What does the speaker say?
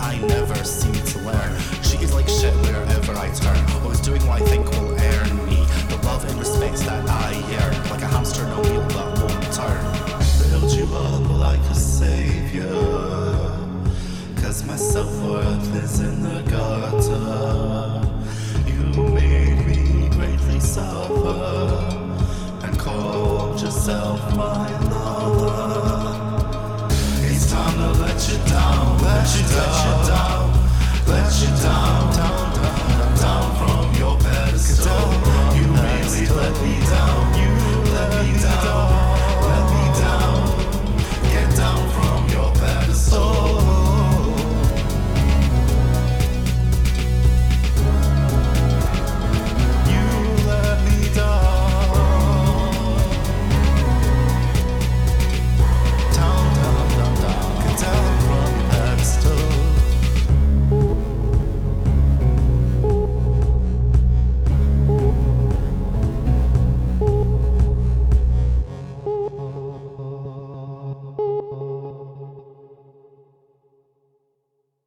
I never seem to learn. She is like shit wherever I turn, always doing what I think will earn me the love and respect that I yearn, like a hamster in a wheel that won't turn. Build you up like a savior, cause my self-worth is in the gutter. You made me greatly suffer and called yourself my lover. It's time to let you down, let you down.